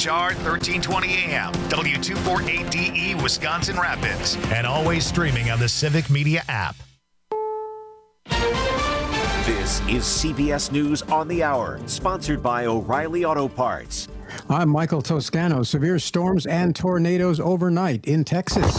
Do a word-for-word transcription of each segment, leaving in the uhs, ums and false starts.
H R thirteen twenty A M, W two forty-eight D E, Wisconsin Rapids, and always streaming on the Civic Media app. This is C B S News on the Hour, sponsored by O'Reilly Auto Parts. I'm Michael Toscano. Severe storms and tornadoes overnight in Texas.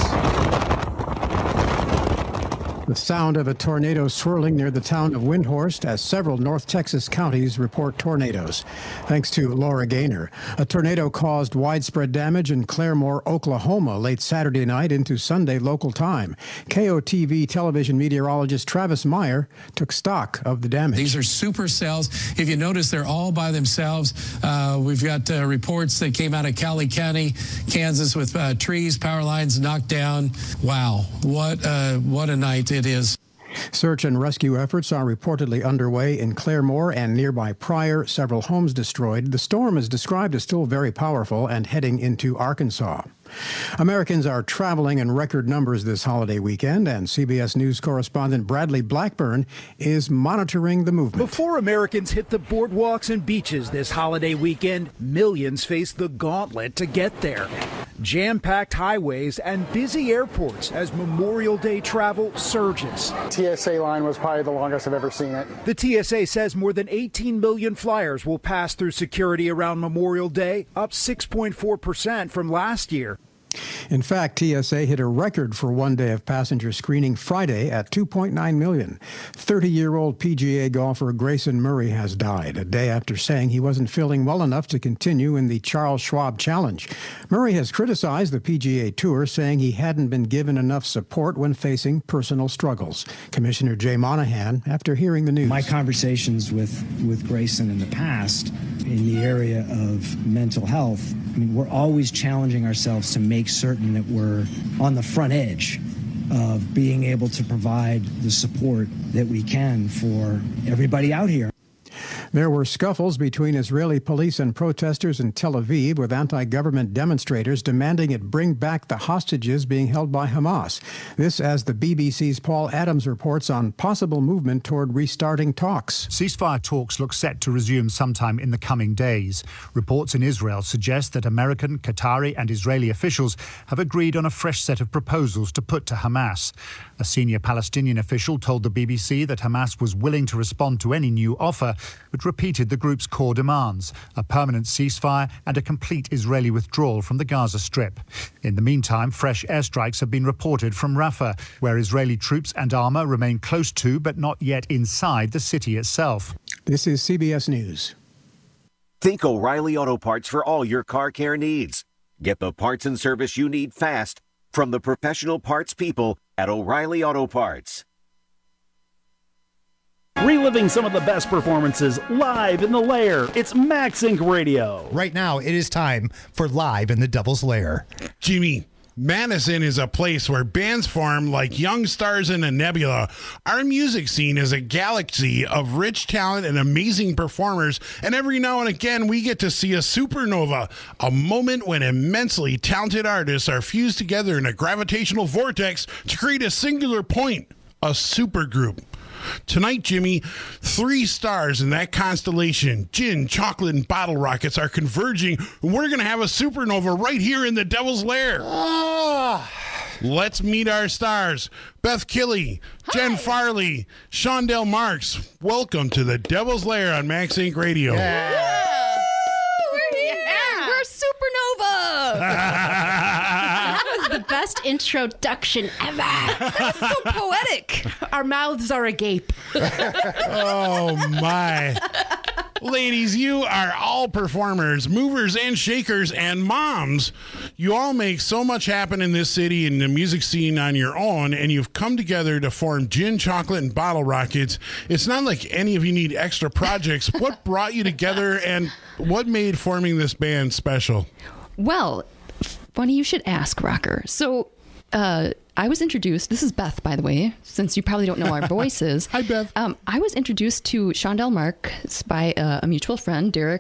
The sound of a tornado swirling near the town of Windhorst as several North Texas counties report tornadoes. Thanks to Laura Gaynor. A tornado caused widespread damage in Claremore, Oklahoma, late Saturday night into Sunday local time. K O T V television meteorologist Travis Meyer took stock of the damage. These are supercells. If you notice, they're all by themselves. Uh, we've got uh, reports that came out of Cali County, Kansas, with uh, trees, power lines knocked down. Wow, what uh, what a night it is. Search and rescue efforts are reportedly underway in Claremore and nearby Pryor, several homes destroyed. The storm is described as still very powerful and heading into Arkansas. Americans are traveling in record numbers this holiday weekend, and C B S News correspondent Bradley Blackburn is monitoring the movement. Before Americans hit the boardwalks and beaches this holiday weekend, millions face the gauntlet to get there. Jam-packed highways and busy airports as Memorial Day travel surges. T S A line was probably the longest I've ever seen it. The T S A says more than eighteen million flyers will pass through security around Memorial Day, up six point four percent from last year. In fact, T S A hit a record for one day of passenger screening Friday at two point nine million. thirty-year-old P G A golfer Grayson Murray has died a day after saying he wasn't feeling well enough to continue in the Charles Schwab Challenge. Murray has criticized the P G A Tour, saying he hadn't been given enough support when facing personal struggles. Commissioner Jay Monahan, after hearing the news. My conversations with, with Grayson in the past in the area of mental health, I mean, we're always challenging ourselves to make certain that we're on the front edge of being able to provide the support that we can for everybody out here. There were scuffles between Israeli police and protesters in Tel Aviv, with anti-government demonstrators demanding it bring back the hostages being held by Hamas. This as the B B C's Paul Adams reports on possible movement toward restarting talks. Ceasefire talks look set to resume sometime in the coming days. Reports in Israel suggest that American, Qatari and Israeli officials have agreed on a fresh set of proposals to put to Hamas. A senior Palestinian official told the B B C that Hamas was willing to respond to any new offer, but repeated the group's core demands, a permanent ceasefire and a complete Israeli withdrawal from the Gaza Strip. In the meantime, fresh airstrikes have been reported from Rafah, where Israeli troops and armor remain close to but not yet inside the city itself. This is C B S News. Think O'Reilly Auto Parts for all your car care needs. Get the parts and service you need fast from the professional parts people at O'Reilly Auto Parts. Reliving some of the best performances live in the Lair. It's Max Inc Radio. Right now, it is time for Live in the Devil's Lair. Jimmy, Madison is a place where bands form like young stars in a nebula. Our music scene is a galaxy of rich talent and amazing performers, and every now and again we get to see a supernova, a moment when immensely talented artists are fused together in a gravitational vortex to create a singular point, a supergroup. Tonight, Jimmy, three stars in that constellation, gin, chocolate, and bottle rockets, are converging, and we're going to have a supernova right here in the Devil's Lair. Ah. Let's meet our stars. Beth Killey, Jen Farley, Shondell Marks. Welcome to the Devil's Lair on Max Inc Radio. Yeah. We're here. Yeah. We're supernova. The best introduction ever. That's so poetic. Our mouths are agape. Oh, my. Ladies, you are all performers, movers and shakers, and moms. You all make so much happen in this city and the music scene on your own, and you've come together to form Gin, Chocolate, and Bottle Rockets. It's not like any of you need extra projects. What brought you together, and what made forming this band special? Well, funny you should ask, Rocker. So, uh, I was introduced, this is Beth, by the way, since you probably don't know our voices. Hi, Beth. Um, I was introduced to Shondell Marks by uh, a mutual friend, Derek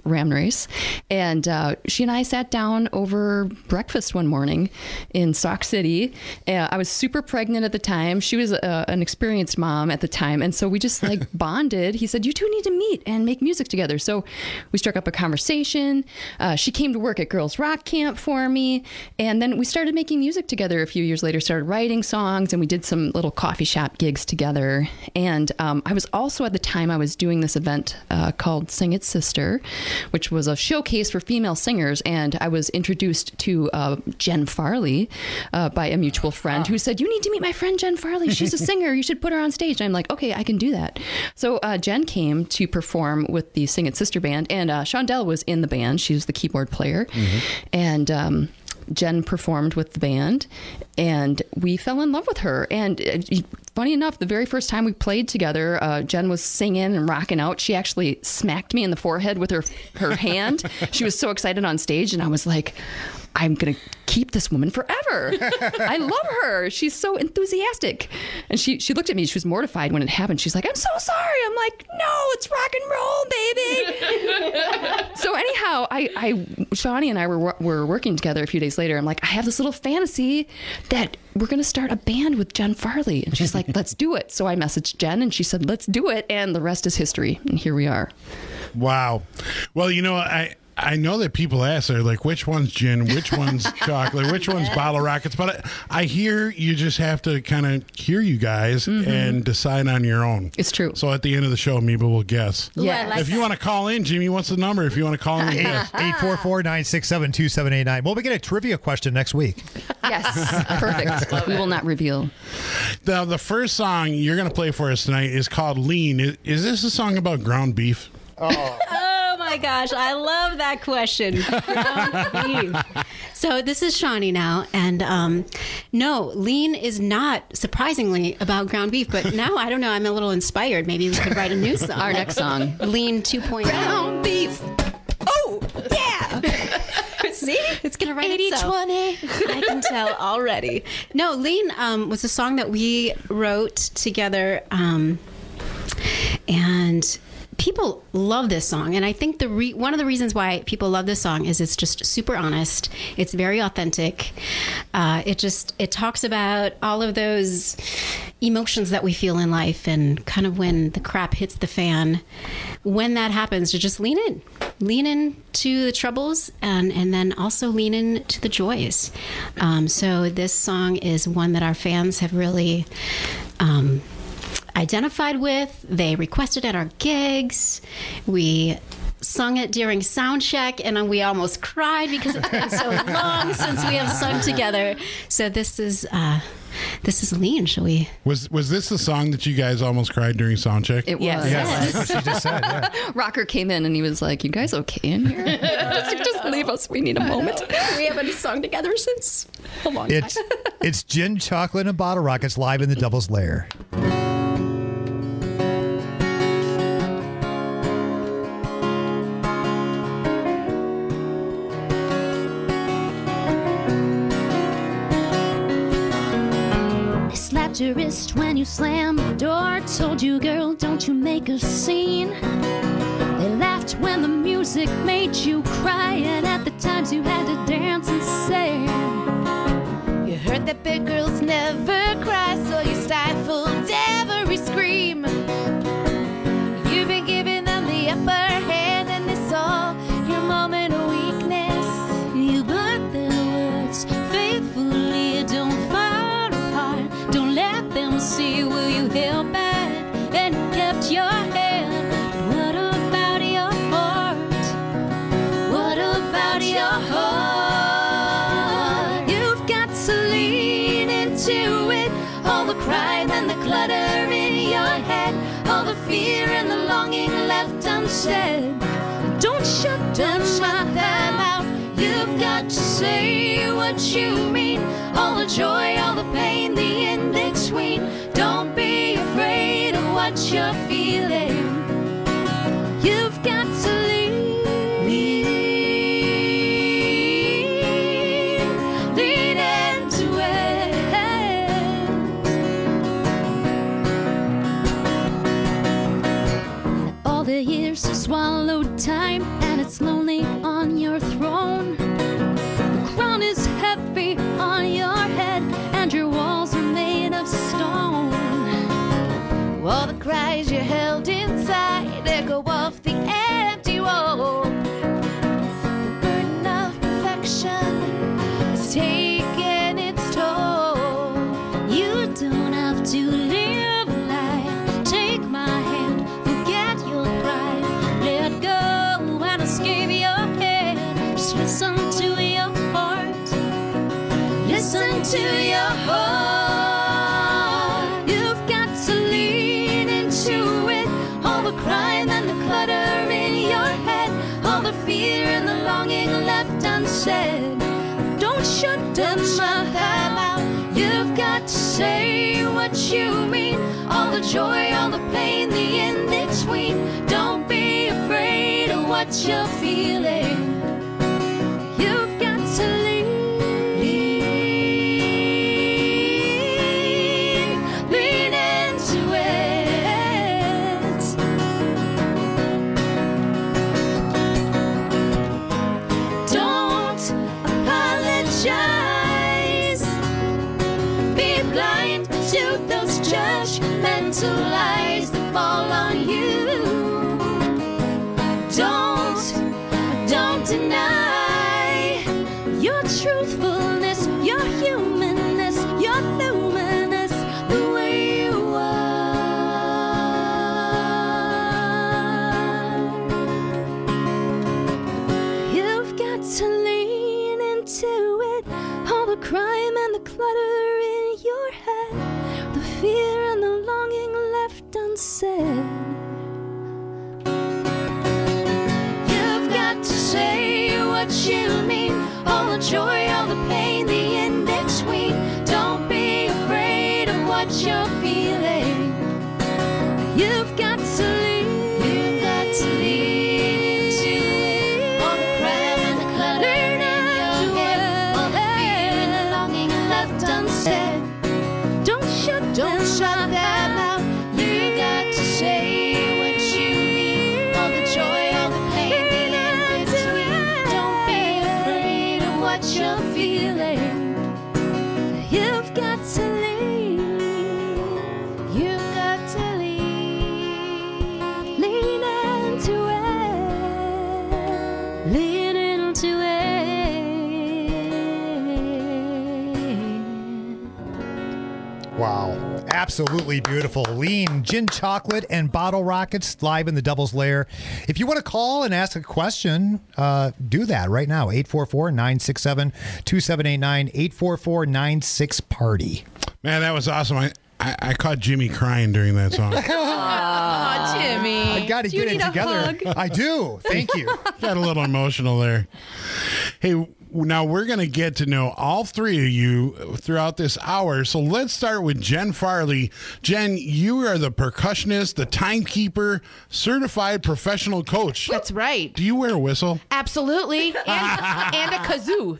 ram race. And uh, she and I sat down over breakfast one morning in Sauk City. Uh, I was super pregnant at the time. She was uh, an experienced mom at the time. And so we just like bonded. He said, you two need to meet and make music together. So we struck up a conversation. Uh, she came to work at Girls Rock Camp for me. And then we started making music together a few years later, started writing songs, and we did some little coffee shop gigs together. And um, I was also, at the time, I was doing this event uh, called Sing It Sister, which was a showcase for female singers. And I was introduced to uh, Jen Farley uh, by a mutual friend who said, you need to meet my friend Jen Farley. She's a singer. You should put her on stage. And I'm like, okay, I can do that. So uh, Jen came to perform with the Sing It Sister band, and uh, Shondell was in the band. She was the keyboard player. Mm-hmm. And um, Jen performed with the band, and we fell in love with her. And uh, funny enough, the very first time we played together, uh, Jen was singing and rocking out. She actually smacked me in the forehead with her her hand. She was so excited on stage, and I was like, I'm going to keep this woman forever. I love her. She's so enthusiastic. And she, she looked at me. She was mortified when it happened. She's like, I'm so sorry. I'm like, no, it's rock and roll, baby. So anyhow, I, I, Shawnee and I were, were working together a few days later. I'm like, I have this little fantasy that we're going to start a band with Jen Farley. And she's like, let's do it. So I messaged Jen, and she said, let's do it. And the rest is history. And here we are. Wow. Well, you know, I... I know that people ask, they're like, which one's gin, which one's chocolate, which one's bottle rockets, but I, I hear you just have to kind of hear you guys mm-hmm. and decide on your own. It's true. So at the end of the show, maybe we'll guess. Yeah. Ooh, like if you want to call in, Jimmy, what's the number if you want to call in? eight four four, nine six seven, two seven eight nine. Well, we get a trivia question next week. Yes, perfect. We will not reveal. The, the first song you're going to play for us tonight is called Lean. Is, is this a song about ground beef? Oh. Oh my gosh, I love that question. So this is Shawnee now, and um, no, Lean is not, surprisingly, about ground beef, but now, I don't know, I'm a little inspired. Maybe we could write a new song. Our next song. Lean two point oh. Ground beef. Oh, yeah. See? It's going to write eighty twenty. I can tell already. No, Lean um, was a song that we wrote together, um, and people love this song. And I think the re- one of the reasons why people love this song is it's just super honest. It's very authentic. Uh, it just, it talks about all of those emotions that we feel in life, and kind of when the crap hits the fan, when that happens, to just lean in. Lean in to the troubles, and, and then also lean in to the joys. Um, so this song is one that our fans have really um, identified with. They requested at our gigs. We sung it during sound check, and we almost cried because it's been so long since we have sung together. So this is uh, this is Lean. Shall we? Was was this the song that you guys almost cried during sound check? It was. Yes. Yes, that's what she just said. Yeah. Rocker came in and he was like, "You guys okay in here? just, just leave us. We need a moment." We haven't sung together since a long It's time. it's gin, chocolate, and bottle rockets live in the Devil's Lair. Slapped your wrist when you slammed the door. Told you, girl, don't you make a scene. They laughed when the music made you cry, and at the times you had to dance and sing. You heard that big girls never cry, so you stifled every scream. You've been giving them the upper hand, and it's all your moment of weakness. You burned their words faithfully. Don't fall apart. Don't let them see where you held back and kept your hand. What about your heart? What about your heart? You've got to lean into it. All the crime and the clutter in your head, all the fear and the longing left unsaid. Don't shut them, shut them out. You've got to say what you mean. All the joy, all the pain, the in-between. Don't be afraid of what you're feeling. You've got to lean, lean into it. All the years swallowed time, and it's cries you held inside echo off the empty wall. The burden of perfection is taking its toll. You don't have to live life. Take my hand, forget your pride. Let go and escape your head. Just listen to your heart. Listen to your heart. You've got to lean into it. All the crime and the clutter in your head, all the fear and the longing left unsaid. Don't shut them out. You've got to say what you mean. All the joy, all the pain, the in-between. Don't be afraid of what you're feeling. You've got to lean, lean, lean into it. Don't apologize. Be blind to those judgmental lies that fall on you. Don't, don't deny your truthfulness, your humanness, your luminous, the way you are. You've got to lean into it. All the crime and the clutter in your head, the fear and the longing left unsaid. You've got to say what you mean. All the joy, all the pain, the in-between. Don't be afraid of what you're feeling. You've got to lean. You've got to lean into it. All the crime and the clutter in your head, all the fear and the longing left unsaid. Don't shut Don't them shut them out. You got to say what you mean. All the joy, all the pain, the in-between. Don't be afraid of what you're feeling. You've got to lean. You've got to lean. Lean into it. Lean into it. Wow. Absolutely beautiful. Lean, Gin Chocolate, and Bottle Rockets live in the Devil's Lair. If you want to call and ask a question, uh, do that right now. eight four four, nine six seven, two seven eight nine, eight four four, nine six, party. Man, that was awesome. I, I, I caught Jimmy crying during that song. Aw, Jimmy. I got to Do you get it need a together. hug? I do. Thank you. Got a little emotional there. Hey, now we're going to get to know all three of you throughout this hour. So let's start with Jen Farley. Jen, you are the percussionist, the timekeeper, certified professional coach. That's right. Do you wear a whistle? Absolutely. And, and a kazoo.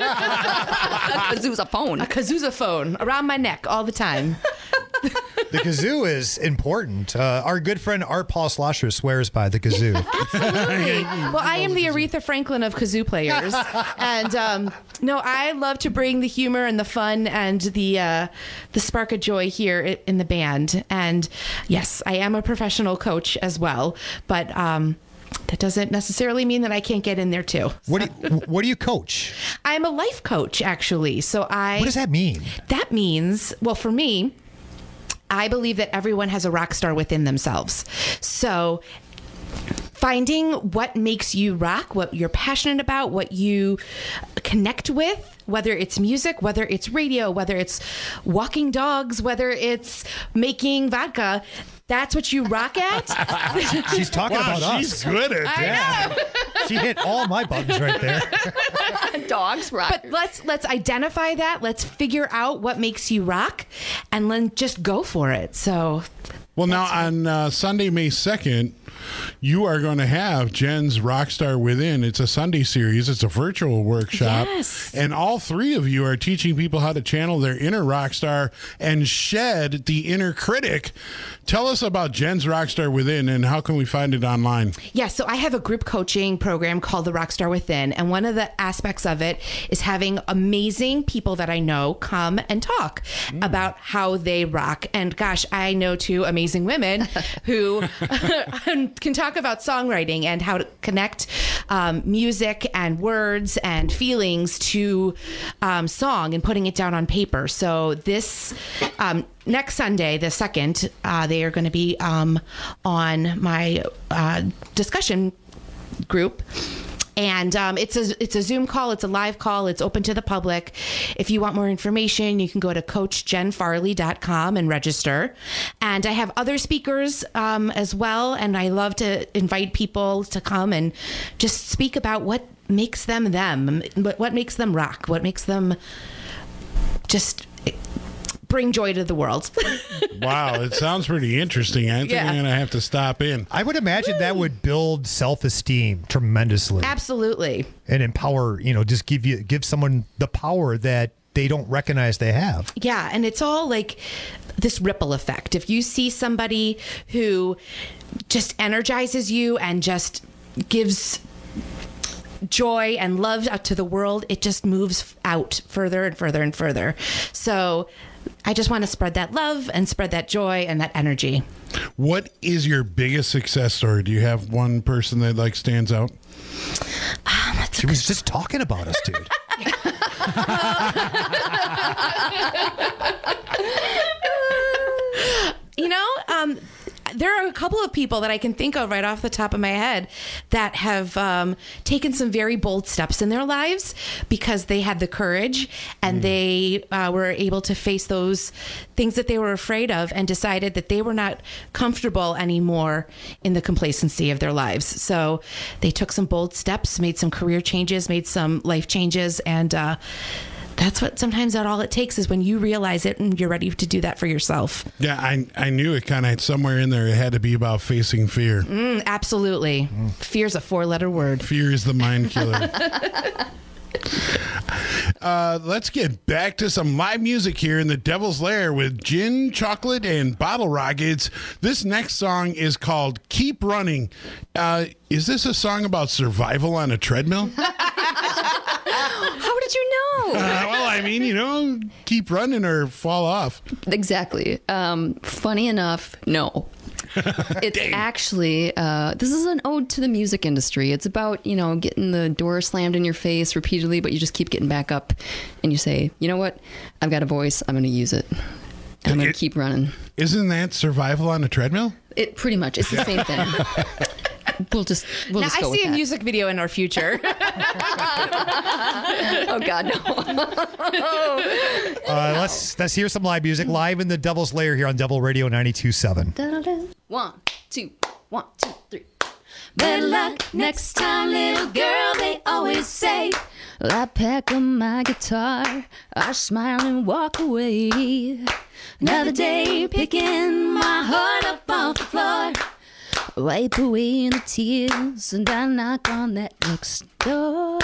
A kazoo's a phone. A kazoo's a phone around my neck all the time. The kazoo is important. Uh, our good friend Art Paul Slosher swears by the kazoo. Absolutely. Well, I am the Aretha Franklin of kazoo players. And um, no, I love to bring the humor and the fun and the uh, the spark of joy here i- in the band. And yes, I am a professional coach as well. But um, that doesn't necessarily mean that I can't get in there too. What do you, what do you coach? I'm a life coach, actually. So I. What does that mean? That means, well, for me, I believe that everyone has a rock star within themselves. So finding what makes you rock, what you're passionate about, what you connect with, whether it's music, whether it's radio, whether it's walking dogs, whether it's making vodka, that's what you rock at. She's talking Wow, about she's us. good at I that. know. She hit all my buttons right there. Dogs rock. But let's let's identify that. Let's figure out what makes you rock, and then just go for it. So, Well, now on uh, Sunday, May second, you are going to have Jen's Rockstar Within. It's a Sunday series. It's a virtual workshop. Yes. And all three of you are teaching people how to channel their inner rock star and shed the inner critic. Tell us about Jen's Rockstar Within and how can we find it online? yeah, so I have a group coaching program called the Rockstar Within. And one of the aspects of it is having amazing people that I know come and talk about how they rock. And gosh, I know two amazing amazing women who can talk about songwriting and how to connect um, music and words and feelings to um, song and putting it down on paper. So this um, next Sunday, the second, uh, they are going to be um, on my uh, discussion group. And um, it's a it's a Zoom call. It's a live call. It's open to the public. If you want more information, you can go to coach jen farley dot com and register. And I have other speakers um, as well. And I love to invite people to come and just speak about what makes them them, what, what makes them rock, what makes them just bring joy to the world. Wow, it sounds pretty interesting. I think Yeah. I'm going to have to stop in. I would imagine that would build self-esteem tremendously. Absolutely. And empower, you know, just give you give someone the power that they don't recognize they have. Yeah, and it's all like this ripple effect. If you see somebody who just energizes you and just gives joy and love out to the world, it just moves out further and further and further. So I just want to spread that love and spread that joy and that energy. What is your biggest success story? Do you have one person that like stands out? Um, she was just talking about us, dude. You know, um, there are a couple of people that I can think of right off the top of my head that have um, taken some very bold steps in their lives because they had the courage and mm. they uh, were able to face those things that they were afraid of and decided that they were not comfortable anymore in the complacency of their lives. So they took some bold steps, made some career changes, made some life changes, and uh, that's what sometimes that all it takes is when you realize it and you're ready to do that for yourself. Yeah, I I knew it kind of somewhere in there. It had to be about facing fear. Mm, absolutely. Mm. Fear's a four-letter word. Fear is the mind killer. uh, let's get back to some live music here in the Devil's Lair with Gin, Chocolate, and Bottle Rockets. This next song is called Keep Running. Uh, is this a song about survival on a treadmill? How did you know? Uh, well, I mean, you know, keep running or fall off. Exactly. Um, funny enough, no. It's actually, uh, this is an ode to the music industry. It's about, you know, getting the door slammed in your face repeatedly, but you just keep getting back up and you say, you know what? I've got a voice. I'm going to use it. I'm going to keep running. Isn't that survival on a treadmill? It pretty much. It's the same thing. We'll just we'll now just go I with see a that. music video in our future. Oh God, no. uh, let's let's hear some live music live in the Devil's Lair here on Devil Radio ninety-two point seven. One, two, one, two, three. Better luck next time, little girl, they always say. Well, I pack up my guitar, I smile and walk away. Another day picking my heart up off the floor. Wipe away the tears and I knock on that next door.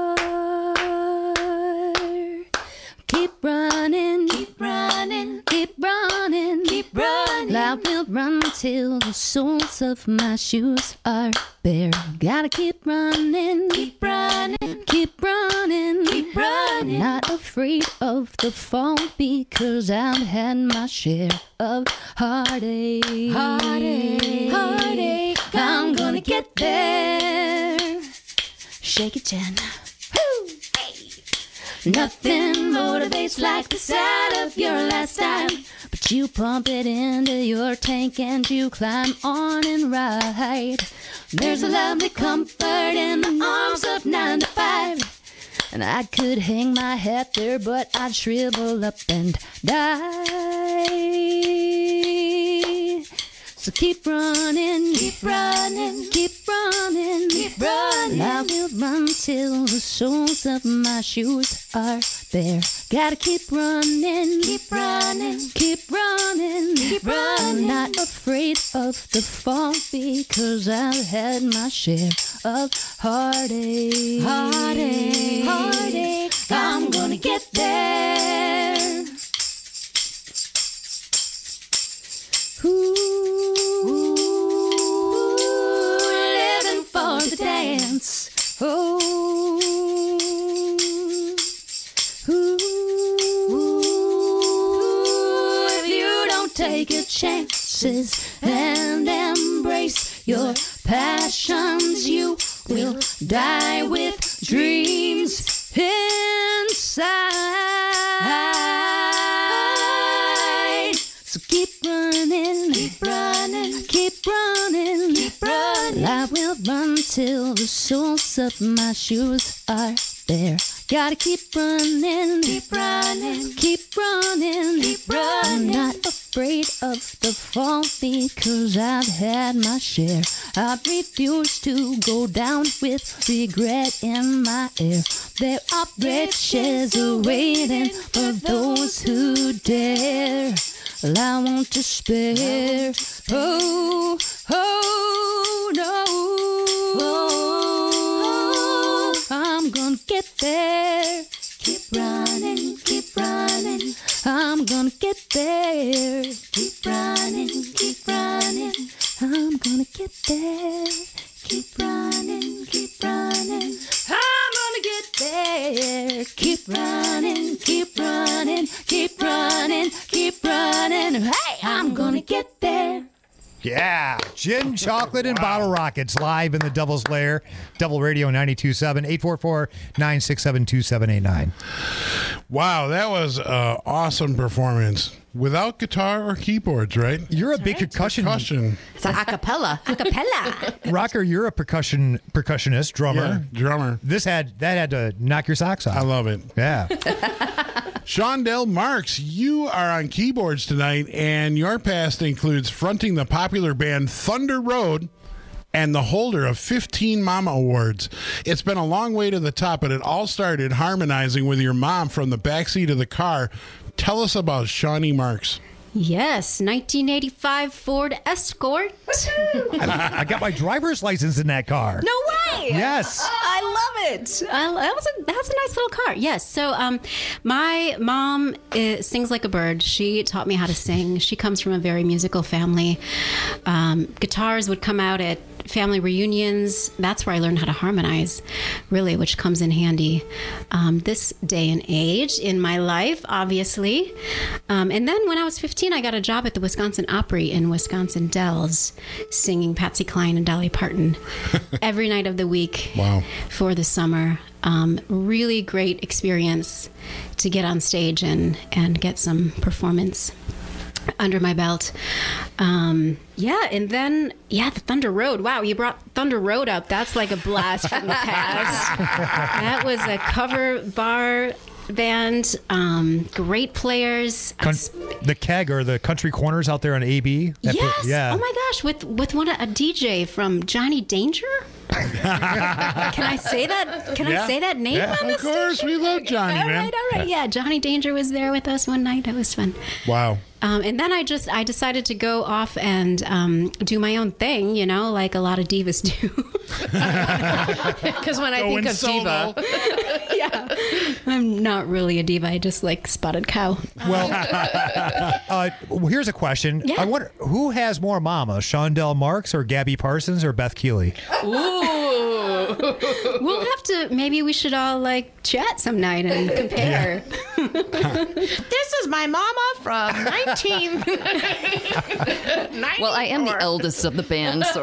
Keep running, keep running, keep running, keep running. I will run till the soles of my shoes are bare. Gotta keep running, keep running, keep running, keep running. Not afraid of the fall because I've had my share of heartache. Heartache, heartache. I'm gonna get there. Shake it, Jen. Woo! Hey. Nothing motivates like the sound of your last time. But you pump it into your tank and you climb on and ride. There's a lovely comfort in the arms of nine to five. And I could hang my hat there, but I'd shrivel up and die. So keep running, keep running, keep running, keep running. I will run till the soles of my shoes are bare. Gotta keep running, keep running, keep running, keep running. I'm not afraid of the fall because I've had my share of heartache. Heartache, heartache. I'm gonna get there. Ooh. Living for the dance. Oh, ooh, if you don't take a chance, forces and embrace your passions. You will die with dreams inside. So keep running, keep running, keep running, keep running. I will run till the soles of my shoes are bare. Gotta keep running, keep running, keep running, keep running. I'm not afraid of the fall because I've had my share. I refuse to go down with regret in my air. There are riches awaiting for those who dare. Well, I want to spare. Oh, oh, no. Oh, I'm gonna get there. Keep running, keep running. I'm gonna get there. Keep running, keep running. I'm gonna get there. Keep running, keep running. I'm gonna get there. Keep running, keep running, keep running, keep running. Hey, I'm gonna get there. Yeah, Gin, Chocolate, and Bottle Rockets live in the Devil's Lair. Devil Radio ninety-two point seven, eight four four, nine six seven, two seven eight nine. Wow, that was an awesome performance. Without guitar or keyboards, right? You're a big right. percussion. percussion. It's an acapella. Acapella. Rocker, you're a percussion percussionist, drummer. Yeah, drummer. This had that had to knock your socks off. I love it. Yeah. Shondell Marks, you are on keyboards tonight, and your past includes fronting the popular band Thunder Road and the holder of fifteen Mama Awards. It's been a long way to the top, but it all started harmonizing with your mom from the backseat of the car. Tell us about Shawnee Marks. Yes, nineteen eighty-five Ford Escort. I, I got my driver's license in that car. No way! Yes. I love it. I, that was a, that's a nice little car. Yes. So um, my mom uh, sings like a bird. She taught me how to sing. She comes from a very musical family. Um, guitars would come out at family reunions. That's where I learned how to harmonize, really, which comes in handy um, this day and age in my life, obviously. Um, and then when I was fifteen, I got a job at the Wisconsin Opry in Wisconsin Dells, singing Patsy Cline and Dolly Parton every night of the week. Wow. For the summer. Um, really great experience to get on stage and, and get some performance under my belt. Um, yeah, and then, yeah, the Thunder Road. Wow, you brought Thunder Road up. That's like a blast from the past. That was a cover bar band. Um, great players. Con- the Keg or the Country Corners out there on A B. That Yes. put, yeah. Oh my gosh, with with one a D J from Johnny Danger. Can I say that? Can Yeah. I say that name? Yeah. On Of this course, we love Johnny, all man. right, all right. Yeah, Johnny Danger was there with us one night. That was fun. Wow. Um, and then I just I decided to go off and um, do my own thing, you know, like a lot of divas do. Because when I Going think of solo. diva, Yeah, I'm not really a diva. I just like Spotted Cow. Well, uh, well, here's a question. Yeah. I wonder who has more mama, Shondell Marks or Gabby Parsons or Beth Keeley? ooh, We'll have to. Maybe we should all like chat some night and compare. this is my mama from nineteen. Well, I am the eldest of the band, so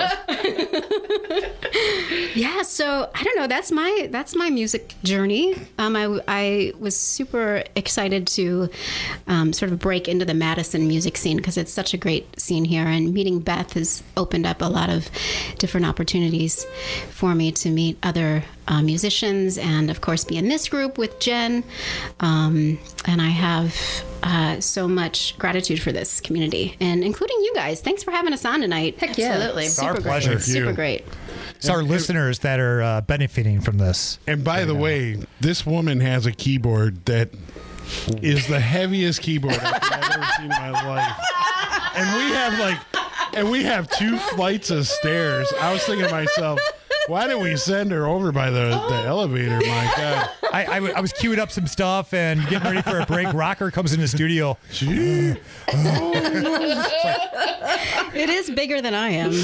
Yeah, so I don't know. That's my that's my music journey. Um, I I was super excited to um, sort of break into the Madison music scene because it's such a great scene here, and meeting Beth has opened up a lot of different opportunities for me to meet other uh, musicians, and of course be in this group with Jen. Um, and I have uh, so much gratitude for this community, and including you guys. Thanks for having us on tonight. Heck yeah. Absolutely. It's our Super pleasure. Great. Thank you. Super great. It's our listeners that are uh, benefiting from this. And by the way, this woman has a keyboard that is the heaviest keyboard I've ever seen in my life. And we have like, and we have two flights of stairs. I was thinking to myself, Why did we send her over by the, the elevator? My God. I, I, I was queuing up some stuff and getting ready for a break. Rocker comes in the studio. It is bigger than I am.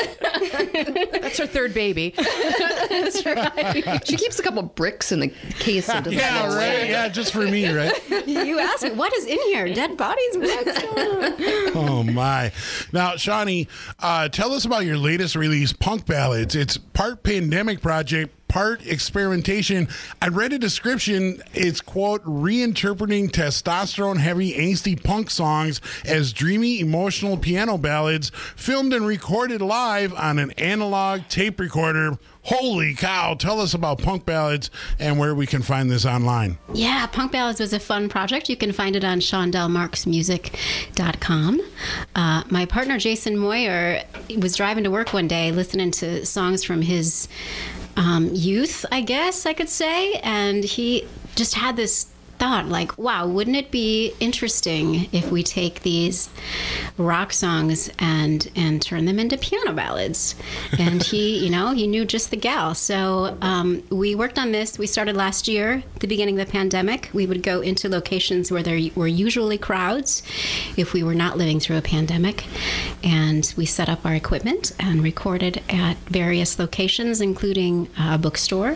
That's her third baby. That's right. She keeps a couple bricks in the case. Of the Yeah, box. right. Yeah, just for me, right? You asked me, what is in here? Dead bodies? What's going on? Oh my! Now, Shawnee, uh, tell us about your latest release, Punk Ballads. It's part pandemic project, part experimentation. I read a description. It's, quote, reinterpreting testosterone-heavy, angsty punk songs as dreamy, emotional piano ballads, filmed and recorded live on an analog tape recorder. Holy cow! Tell us about Punk Ballads and where we can find this online. Yeah, Punk Ballads was a fun project. You can find it on sean del marks music dot com. Uh, my partner, Jason Moyer, was driving to work one day listening to songs from his um, youth, I guess I could say, and he just had this thought, like, wow, wouldn't it be interesting if we take these rock songs and and turn them into piano ballads? And he, you know, he knew just the gal. So um, we worked on this. We started last year, the beginning of the pandemic. We would go into locations where there were usually crowds if we were not living through a pandemic. And we set up our equipment and recorded at various locations, including a bookstore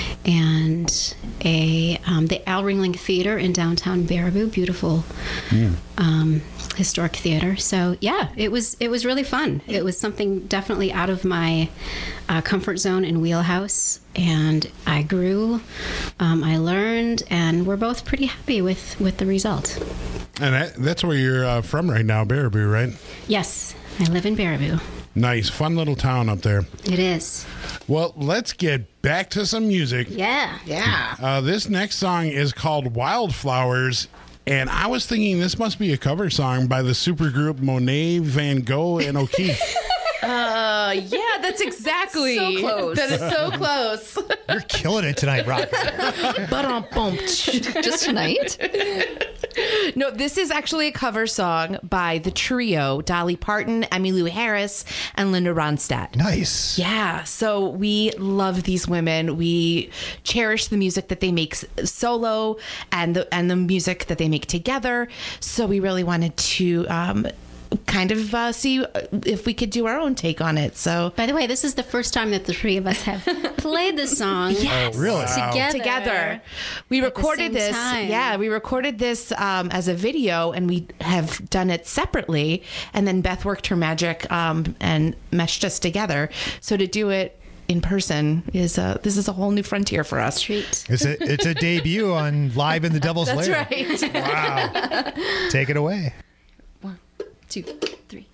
and a um, the Al Ringling Theater in downtown Baraboo, beautiful Mm. um, historic theater. So yeah, it was it was really fun. It was something definitely out of my uh, comfort zone and wheelhouse, and I grew, um, I learned, and we're both pretty happy with with the result. And that, that's where you're uh, from right now, Baraboo, right? Yes, I live in Baraboo. Nice, fun little town up there. It is. Well, let's get back to some music. Yeah. Yeah. Uh, this next song is called Wildflowers, and I was thinking this must be a cover song by the supergroup Monet, Van Gogh, and O'Keeffe. Uh, yeah, that's exactly. So close. That is so close. You're killing it tonight, Rock. But on bump. Just tonight? No, this is actually a cover song by the trio, Dolly Parton, Emmylou Harris, and Linda Ronstadt. Nice. Yeah, so we love these women. We cherish the music that they make s- solo and the and the music that they make together. So we really wanted to um, kind of uh, see if we could do our own take on it. So, by the way, this is the first time that the three of us have played the song. Yes. Oh, really? Together. Together. We recorded same this. time. Yeah, we recorded this um, as a video, and we have done it separately. And then Beth worked her magic um, and meshed us together. So to do it in person is uh, this is a whole new frontier for us. Treat. It's a it's a debut on Live in the Devil's That's Lair. right. Wow. Take it away. One, two, three.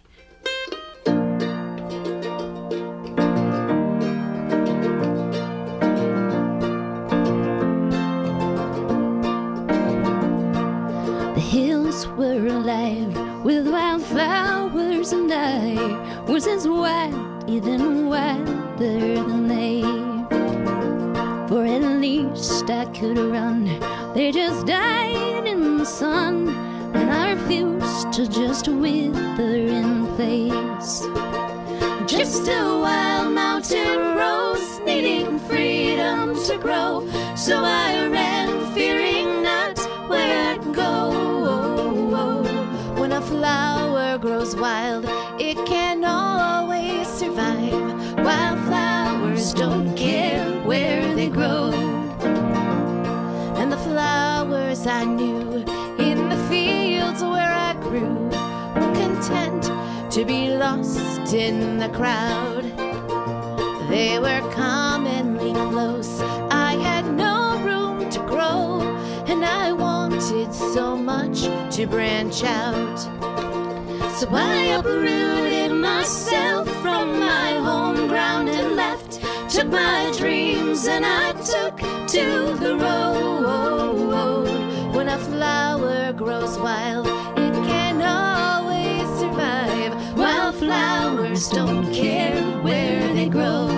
The hills were alive with wildflowers, and I was as wild, even wilder than they. For at least I could run. They just died in the sun, and I refused to just wither in place. Just a wild mountain rose, needing freedom to grow. So I ran, fearing not where I'd go. When a flower grows wild, it can always survive. Wildflowers don't care where they grow. And the flowers I knew in the fields where I grew were content to be lost in the crowd. They were commonly close. I had no room to grow, and I wanted so much to branch out. So I uprooted myself from my home ground and left. Took my dreams and I took to the road. When a flower grows wild, it can always survive. Wildflowers don't care where they grow.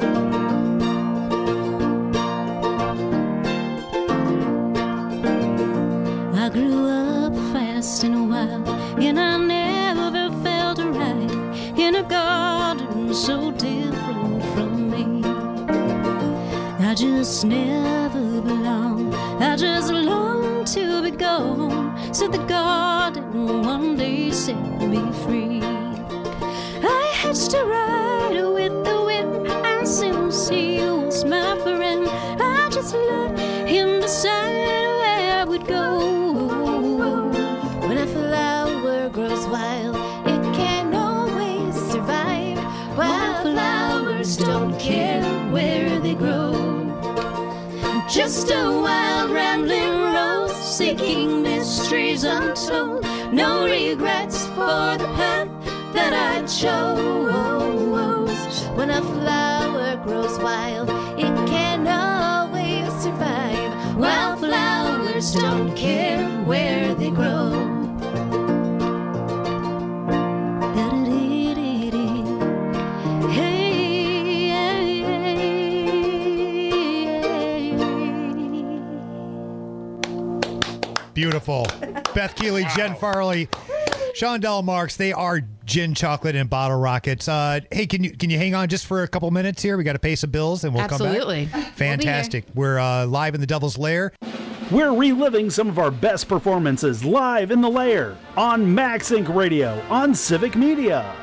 I grew up fast and wild, and I never felt right in a garden so different from me. this never belonged. I just long to be gone, so the garden one day set me free. I hitched a ride with the wind, and Cincy was my friend. I just let him decide where I would go. When a flower grows wild, it can always survive. Wildflowers don't care where they grow. Just a wild rambling rose, seeking mysteries untold. No regrets for the path that I chose. When a flower grows wild, it can always survive. Wildflowers don't care where they grow. Beautiful. Beth Keeley, wow. Jen Farley, Shondell Marks. They are Gin Chocolate and Bottle Rockets. Uh, hey, can you can you hang on just for a couple minutes here? We got to pay some bills and we'll Absolutely. come back. Fantastic. We're uh, live in the Devil's Lair. We're reliving some of our best performances live in the Lair on Max Inc Radio on Civic Media.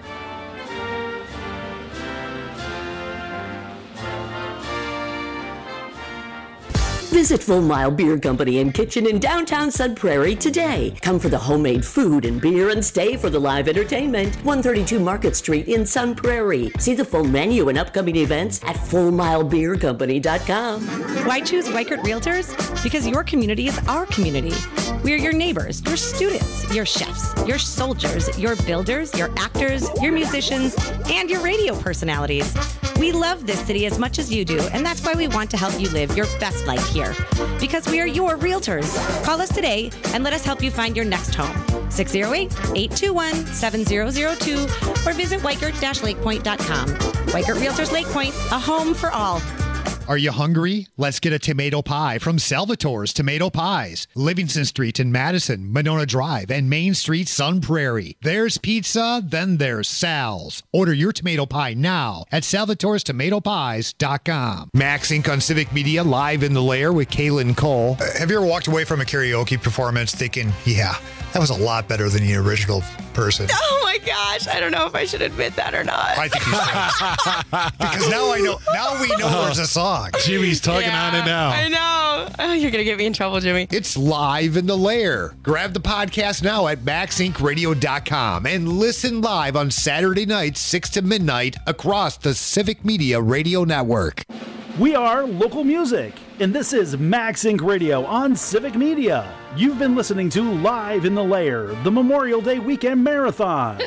Visit Full Mile Beer Company and Kitchen in downtown Sun Prairie today. Come for the homemade food and beer and stay for the live entertainment. one thirty-two Market Street in Sun Prairie. See the full menu and upcoming events at full mile beer company dot com. Why choose Weichert Realtors? Because your community is our community. We are your neighbors, your students, your chefs, your soldiers, your builders, your actors, your musicians, and your radio personalities. We love this city as much as you do, and that's why we want to help you live your best life here. Because we are your realtors. Call us today and let us help you find your next home. six oh eight, eight two one, seven oh oh two or visit weichert dash lake point dot com. Weichert Realtors Lake Point, a home for all. Are you hungry? Let's get a tomato pie from Salvatore's Tomato Pies. Livingston Street in Madison, Monona Drive, and Main Street, Sun Prairie. There's pizza, then there's Sal's. Order your tomato pie now at salvatores tomato pies dot com. Max Incorporated on Civic Media, live in the Lair with Kaylin Cole. Uh, have you ever walked away from a karaoke performance thinking, yeah, that was a lot better than the original person? Oh my gosh, I don't know if I should admit that or not. I think you should. Because now I know, now we know there's a song. Jimmy's tugging Yeah, on it now. I know. Oh, you're going to get me in trouble, Jimmy. It's live in the Lair. Grab the podcast now at max inc radio dot com and listen live on Saturday nights, six to midnight across the Civic Media Radio Network. We are local music, and this is Max Incorporated Radio on Civic Media. You've been listening to Live in the Lair, the Memorial Day Weekend Marathon.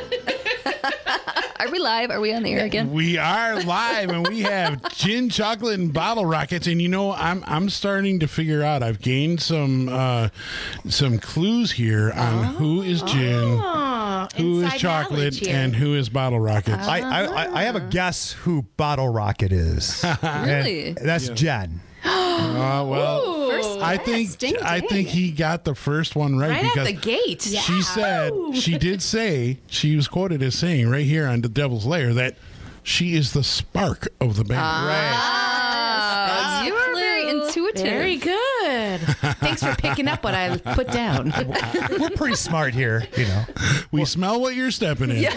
Are we live? Are we on the air again? We are live, and we have Gin Chocolate and Bottle Rockets. And you know, I'm I'm starting to figure out. I've gained some uh, some clues here on oh. who is gin, oh, who is chocolate, and who is Bottle Rockets. I, I I have a guess who Bottle Rocket is. Really? And that's yeah. Jen. Uh, well, Ooh, first, I think I think he got the first one right, right because at the gate. she Yeah. said she did say she was quoted as saying right here on the Devil's Lair that she is the spark of the band. Ah, you are very intuitive. Very good. Thanks for picking up what I put down. We're pretty smart here, you know. We smell what you're stepping in.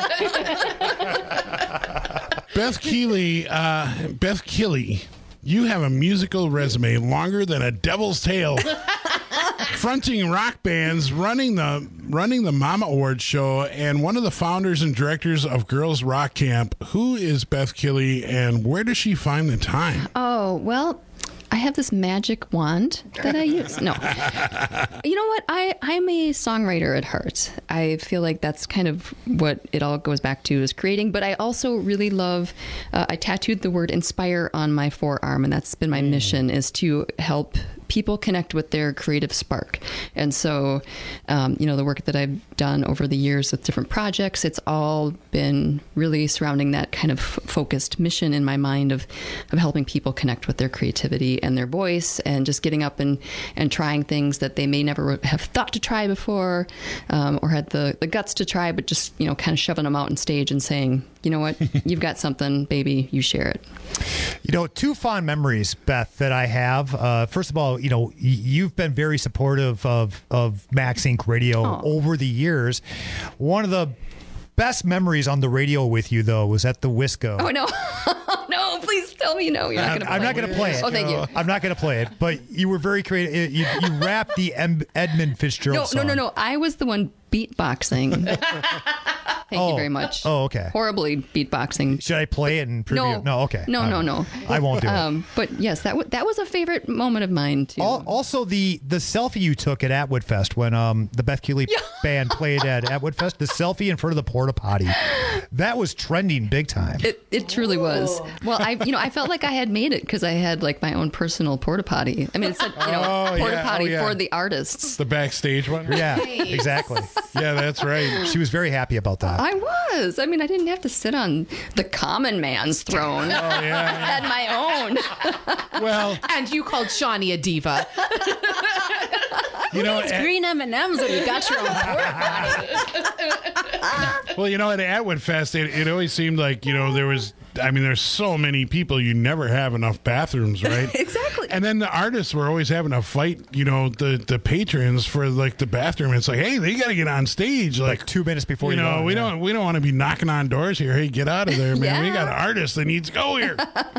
Beth Keeley, uh, Beth Keeley, you have a musical resume longer than a devil's tail. Fronting rock bands, running the running the Mama Awards show, and one of the founders and directors of Girls Rock Camp. Who is Beth Keeley, and where does she find the time? Oh, well, I have this magic wand that I use. No. You know what? I, I'm a songwriter at heart. I feel like that's kind of what it all goes back to, is creating. But I also really love, uh, I tattooed the word inspire on my forearm, and that's been my mm. mission, is to help people connect with their creative spark. And so, um, you know, the work that I've done over the years with different projects, it's all been really surrounding that kind of focused mission in my mind of, of helping people connect with their creativity and their voice, and just getting up and, and trying things that they may never have thought to try before, um, or had the, the guts to try, but just, you know, kind of shoving them out on stage and saying, you know what, you've got something, baby, you share it. You know, two fond memories, Beth, that I have. Uh, first of all, you know, y- you've been very supportive of, of Max Inc Radio Oh. over the years. One of the best memories on the radio with you, though, was at the Wisco. Oh, no. No, please tell me no. You're not going to play I'm not going to play it. Oh, thank you. I'm not going to play it, but you were very creative. You, you rapped the em- Edmund Fitzgerald No, song. no, no, no. I was the one beatboxing. Thank oh. you very much. Oh, okay. Horribly beatboxing. Should I play it and preview? No. No, okay. No, Uh, no, no. I won't do it. Um, but yes, that w- that was a favorite moment of mine too. Al- Also, the the selfie you took at Atwood Fest when um the Beth Keeley band played at Atwood Fest, the selfie in front of the porta potty, that was trending big time. It it truly was. Well, I you know I felt like I had made it because I had like my own personal porta potty. I mean, it's a you know Oh, porta yeah. potty Oh, yeah. for the artists. The backstage one? Yeah, exactly. Yeah, that's right. She was very happy about that. I was. I mean, I didn't have to sit on the common man's throne. Oh, yeah. I had my own. Well, and you called Shawnee a diva. You know, It's at- green M and M's when you got your own porta potty. Well, you know, at Atwood Fest, it, it always seemed like, you know, there was, I mean, there's so many people, you never have enough bathrooms, right? Exactly. And then the artists were always having to fight, you know, the, the patrons for, like, the bathroom. It's like, hey, they got to get on stage. Like, Like two minutes before you you know, go, we yeah. don't we don't want to be knocking on doors here. Hey, get out of there, man. We Yeah. got an artist that needs to go here.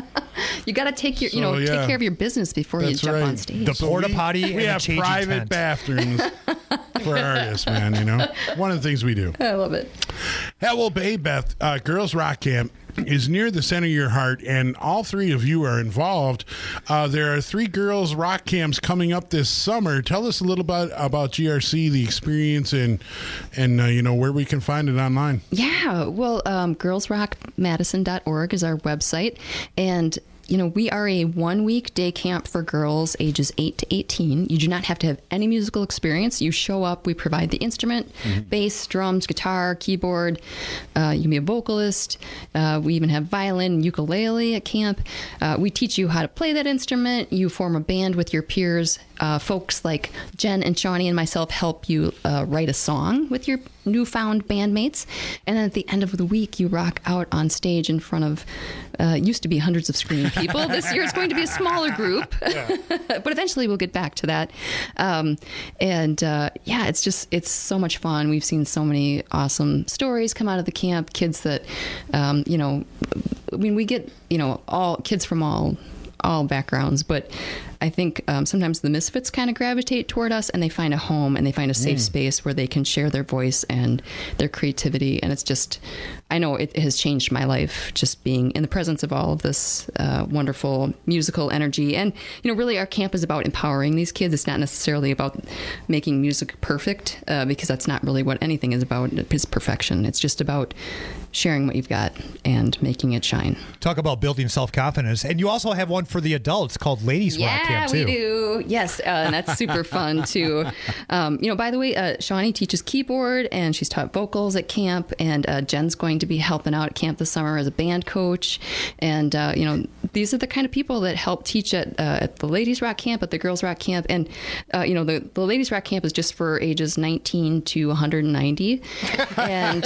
You got to take your you know So, yeah. take care of your business before That's you jump right. on stage. The So porta we- potty and We the have changing private tent. bathrooms for artists, man, you know. One of the things we do. I love it. Hello, Bay Beth. Uh, Girls Rock Camp is near the center of your heart, and all three of you are involved. Uh, there are three Girls Rock Camps coming up this summer. Tell us a little bit about G R C, the experience, and and uh, you know where we can find it online. Yeah, well, um, girls rock madison dot org is our website, and you know, we are a one-week day camp for girls ages eight to eighteen. You do not have to have any musical experience. You show up, we provide the instrument, Mm-hmm. bass, drums, guitar, keyboard. Uh, you can be a vocalist. Uh, we even have violin, ukulele at camp. Uh, we teach you how to play that instrument. You form a band with your peers. Uh, folks like Jen and Shawnee and myself help you uh, write a song with your newfound bandmates. And then at the end of the week, you rock out on stage in front of, uh, used to be hundreds of screaming people. This year it's going to be a smaller group, but eventually we'll get back to that. Um, and uh, yeah, it's just, it's so much fun. We've seen so many awesome stories come out of the camp, kids that, um, you know, I mean, we get, you know, all kids from all all backgrounds, but I think um, sometimes the misfits kind of gravitate toward us, and they find a home and they find a safe Mm. space where they can share their voice and their creativity. And it's just, I know it has changed my life just being in the presence of all of this uh, wonderful musical energy. And, you know, really our camp is about empowering these kids. It's not necessarily about making music perfect, uh, because that's not really what anything is about, is perfection. It's just about sharing what you've got and making it shine. Talk about building self-confidence. And you also have one for the adults called Ladies Rock Yeah, Camp, too. we do. Yes, uh, and that's super fun too. Um, you know, by the way, uh, Shawnee teaches keyboard and she's taught vocals at camp, and uh, Jen's going to be helping out at camp this summer as a band coach. And uh, you know, these are the kind of people that help teach at uh, at the Ladies Rock Camp, at the Girls Rock Camp, and uh, you know, the the Ladies Rock Camp is just for ages nineteen to one hundred ninety, and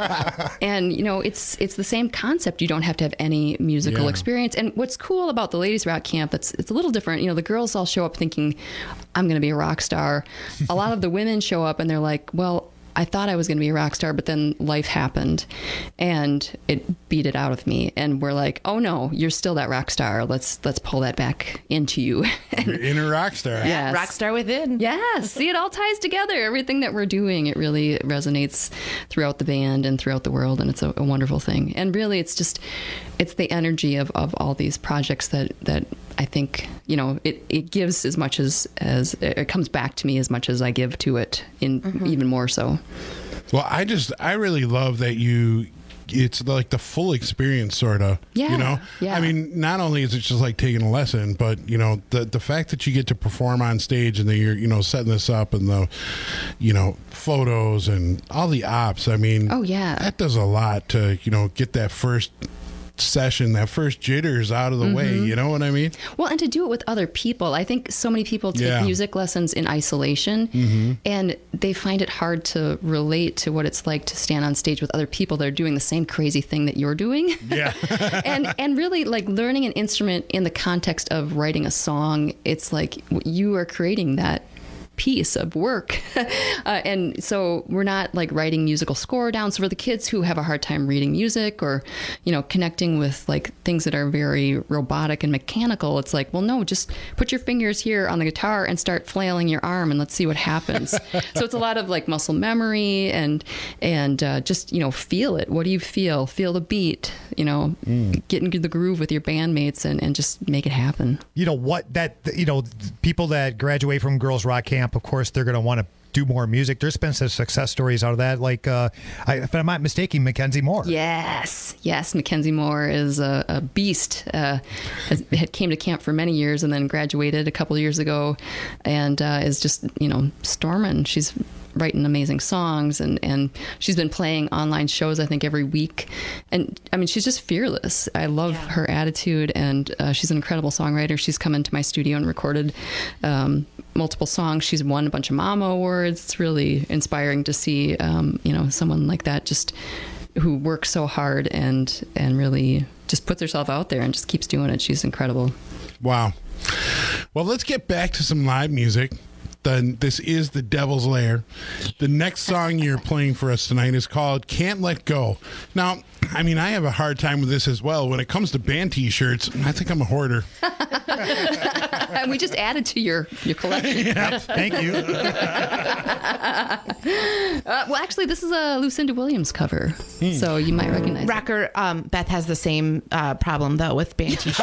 and you know, it's it's the same concept. You don't have to have any musical Yeah. experience. And what's cool about the Ladies Rock Camp, it's it's a little different. You know, the girls all show up thinking, I'm going to be a rock star. A lot of the women show up and they're like, well, I thought I was going to be a rock star, but then life happened and it beat it out of me. And we're like, oh no, you're still that rock star. Let's let's pull that back into you. Your inner rock star. Yes. Rock star within. Yes. See, it all ties together. Everything that we're doing, it really resonates throughout the band and throughout the world. And it's a, a wonderful thing. And really, it's just, it's the energy of, of all these projects that, that I think, you know, it, it gives as much as, as it comes back to me as much as I give to it, in even more so. Well, I just, I really love that you, it's like the full experience, sort of. Yeah, You know? yeah. I mean, not only is it just like taking a lesson, but, you know, the the fact that you get to perform on stage and that you're, you know, setting this up and the, you know, photos and all the ops. I mean, Oh, yeah. that does a lot to, you know, get that first session, that first jitters out of the mm-hmm. way. You know what I mean? Well, and to do it with other people. I think so many people take yeah. music lessons in isolation, mm-hmm. and they find it hard to relate to what it's like to stand on stage with other people that are doing the same crazy thing that you're doing. Yeah. and and really, like, learning an instrument in the context of writing a song, it's like you are creating that piece of work. uh, and so we're not like writing musical score down. So for the kids who have a hard time reading music or, you know, connecting with like things that are very robotic and mechanical, it's like, well, no, just put your fingers here on the guitar and start flailing your arm and let's see what happens. So it's a lot of like muscle memory and, and uh, just, you know, feel it. What do you feel? Feel the beat, you know, mm. get into the groove with your bandmates and, and just make it happen. You know what, that, you know, people that graduate from Girls Rock Camp, of course, they're going to want to do more music. There's been some success stories out of that. Like, uh, I, if I'm not mistaken, Mackenzie Moore. Yes. Yes. Mackenzie Moore is a, a beast. Uh, has, had came to camp for many years and then graduated a couple of years ago and uh, is just, you know, storming. She's writing amazing songs and, and she's been playing online shows, I think, every week. And I mean, she's just fearless. I love yeah. her attitude and uh, she's an incredible songwriter. She's come into my studio and recorded um, multiple songs. She's won a bunch of Mama Awards. It's really inspiring to see, um, you know, someone like that just who works so hard and, and really just puts herself out there and just keeps doing it. She's incredible. Wow. Well, let's get back to some live music. Then this is The Devil's Lair. The next song you're playing for us tonight is called Can't Let Go. Now, I mean, I have a hard time with this as well. When it comes to band t-shirts, I think I'm a hoarder. And we just added to your, your collection. Yeah, thank you. uh, well, actually, this is a Lucinda Williams cover, mm. so you might recognize Rocker, it. Um, Beth has the same uh, problem, though, with band t-shirts.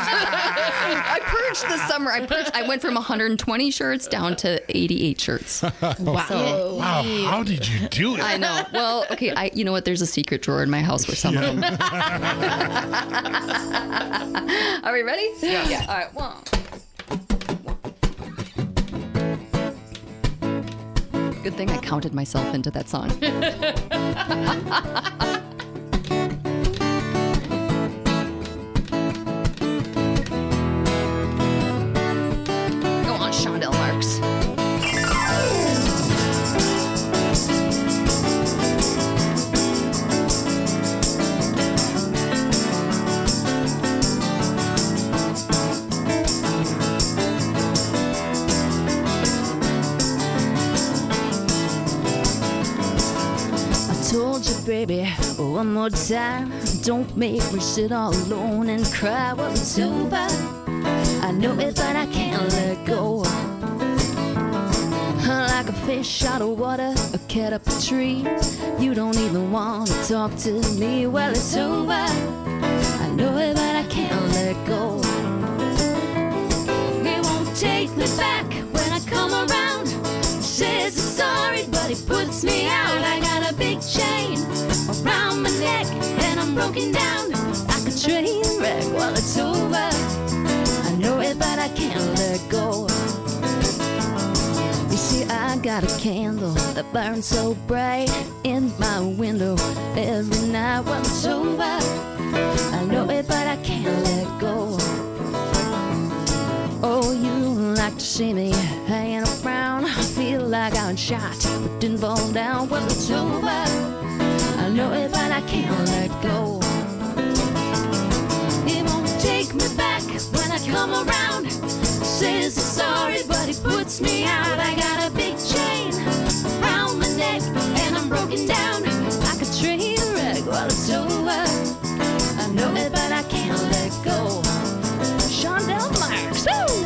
I purged this summer. I purged, I went from one hundred twenty shirts down to eighty-eight shirts. Wow. So, wow. How did you do it? I know. Well, okay, I, you know what? There's a secret drawer in my house for some yeah. of them. Are we ready? Yes. Yeah. All right, one. Good thing I counted myself into that song. Go on, Shondell Marks. Told you, baby, one more time, don't make me sit all alone and cry. Well, it's over, I know it, but I can't let go. Like a fish out of water, a cat up a tree, you don't even want to talk to me. Well, it's over, I know it, but I can't let go. He won't take me back when I come around. Says he's sorry, but he puts me out. I got a big chain around my neck, and I'm broken down like a train wreck. Well, it's over, I know it, but I can't let go. You see, I got a candle that burns so bright in my window every night. Well, it's over, I know it, but I can't let go. Oh, you like to see me hanging around. I feel like I'm shot, but didn't fall down. Well, it's over, I know it, but I can't let go. He won't take me back when I come around. Says he's sorry, but he puts me out. I got a big chain around my neck, and I'm broken down like a train wreck. Well, it's over, I know it, but I can't let go. Shondell Marks, woo!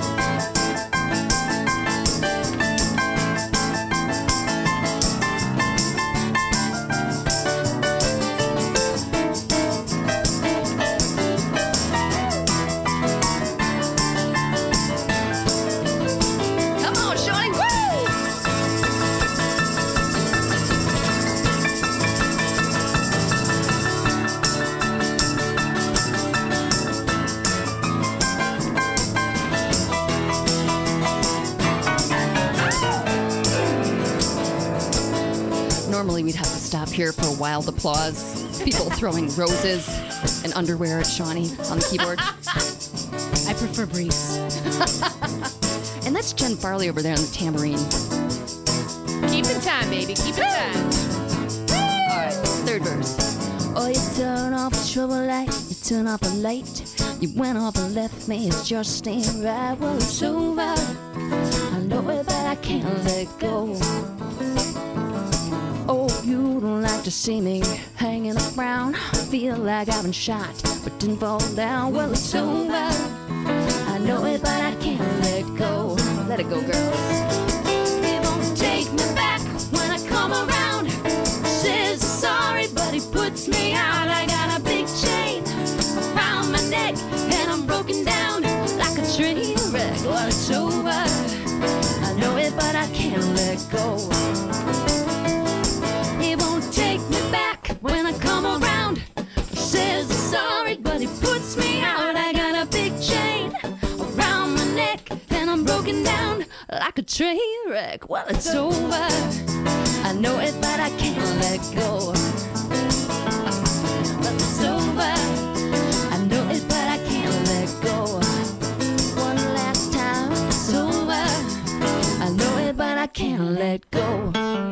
Normally we'd have to stop here for wild applause, people throwing roses, and underwear at Shawnee on the keyboard. I prefer briefs. And that's Jen Farley over there on the tambourine. Keep in time, baby. Keep in time. All right, third verse. Oh, you turn off the trouble light, you turn off the light. You went off and left me, it just ain't right. Well, it's over. I know it, but I can't let go. Oh, you don't like to see me hanging around. Feel like I've been shot, but didn't fall down. Well, it's over. I know it, but I can't let go. Let it go, girls. It won't take me back when I come around. Says he's sorry, but he puts me out. I got a big chain around my neck, and I'm broken down like a train wreck. Well, it's over. I know it, but I can't let go. It won't take me back when I come around. Says he's sorry, but he puts me out. I got a big chain around my neck, and I'm broken down like a train wreck. Well, it's over. I know it, but I can't let go. Well, it's over. I know it, but I can't let go. One last time, it's over. I know it, but I can't let go.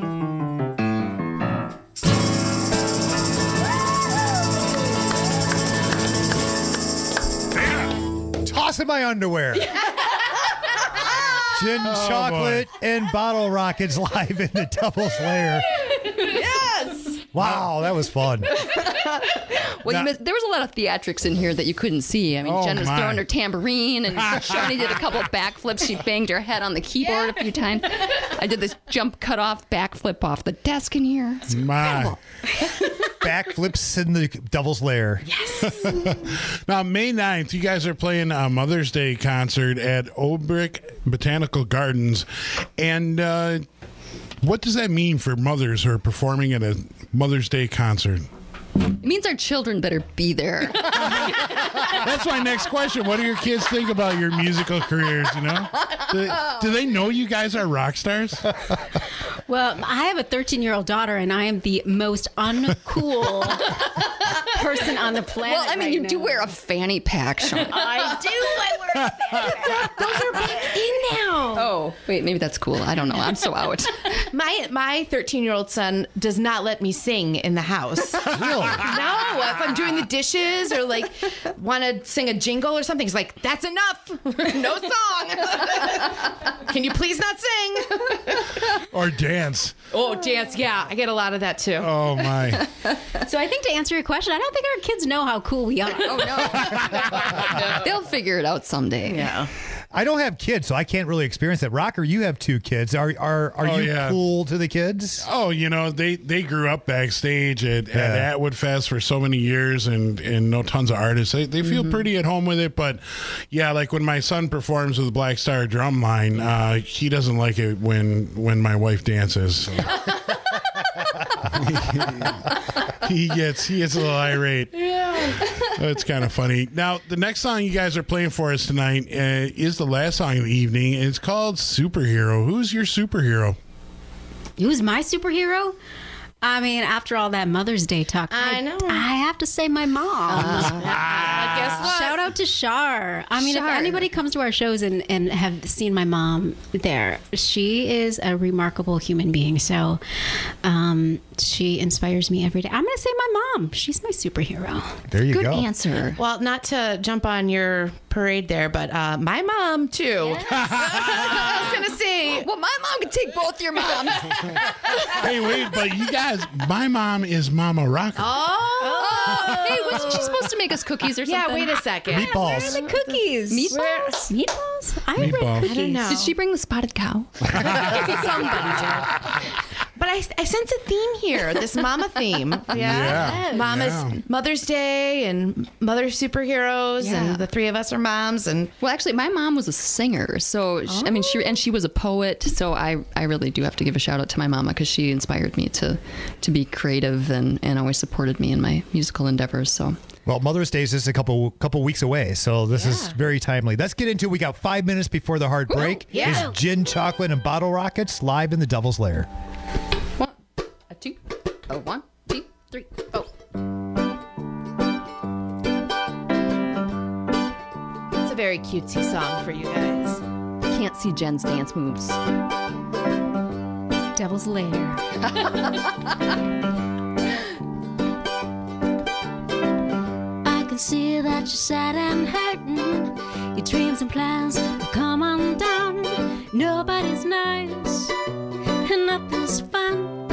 Tossing my underwear. Gin, Oh, chocolate, and bottle rockets live in the Devil's Lair. Yes! Wow, that was fun. Well, you missed, there was a lot of theatrics in here that you couldn't see. I mean, Oh, Jen was my. throwing her tambourine, and Shawnee did a couple of backflips. She banged her head on the keyboard a few times. I did this jump cut off backflip off the desk in here. It's My. Backflips in the Devil's Lair. Now, May ninth, you guys are playing a Mother's Day concert at Obrick Botanical Gardens. And uh, what does that mean for mothers who are performing at a Mother's Day concert? It means our children better be there. That's my next question. What do your kids think about your musical careers, you know? Do, do they know you guys are rock stars? Well, I have a thirteen-year-old daughter, and I am the most uncool person on the planet. Well, I mean, right you now. do wear a fanny pack, Shawnee. I do. I wear a fanny pack. Those are back in now. Oh, wait, maybe that's cool. I don't know. I'm so out. My my thirteen-year-old son does not let me sing in the house. Really? No, if I'm doing the dishes or like want to sing a jingle or something, he's like, "That's enough. No song. Can you please not sing?" Or dance? Oh, dance. Yeah, I get a lot of that too. Oh, my. So I think to answer your question, I don't think our kids know how cool we are. Oh, no. They'll figure it out someday. Yeah. I don't have kids, so I can't really experience that. Rocker, you have two kids. Are are are Oh, you yeah. cool to the kids? Oh, you know, they, they grew up backstage at, Yeah. at Atwood Fest for so many years and, and know tons of artists. They, they feel pretty at home with it. But, yeah, like when my son performs with Black Star Drumline, uh, he doesn't like it when, when my wife dances. So. he gets he gets a little irate. Yeah, it's kind of funny. Now, the next song you guys are playing for us tonight uh, is the last song of the evening. And it's called "Superhero." Who's your superhero? Who's my superhero? I mean, after all that Mother's Day talk, I know. I have to say my mom. Uh, guess what? Shout out to Shar. I mean, Shar. if anybody comes to our shows and, and have seen my mom there, she is a remarkable human being. So um, she inspires me every day. I'm going to say my mom. She's my superhero. There you Good go. answer. Well, not to jump on your parade there, but uh, my mom too. I was gonna say, well, my mom could take both your moms. Hey, wait, but you guys, my mom is Mama Rocker. oh, Hey, wasn't she supposed to make us cookies or yeah. something? Wait a second. Meatballs. The cookies. Meatballs? Meatballs? I Meatballs. read cookies. I don't know. Did she bring the spotted cow? Somebody did. But I, I sense a theme here. This mama theme. Yeah. Yeah. Mama's Yeah. Mother's Day and mother superheroes, Yeah. and the three of us are moms. And Well, actually, my mom was a singer, so she, I mean, she and she was a poet. So I, I really do have to give a shout out to my mama because she inspired me to, to be creative and, and always supported me in my musical endeavors. So Well, Mother's Day is just a couple couple weeks away, so this is very timely. Let's get into it. We got five minutes before the hard break. yeah. Is Gin, Chocolate, and Bottle Rockets live in the Devil's Lair. one, a two, a one, two, three, oh. very cutesy song for you guys. Can't see Jen's dance moves. Devil's Lair. I can see that you're sad and hurting. Your dreams and plans will come undone. Nobody's nice and nothing's fun.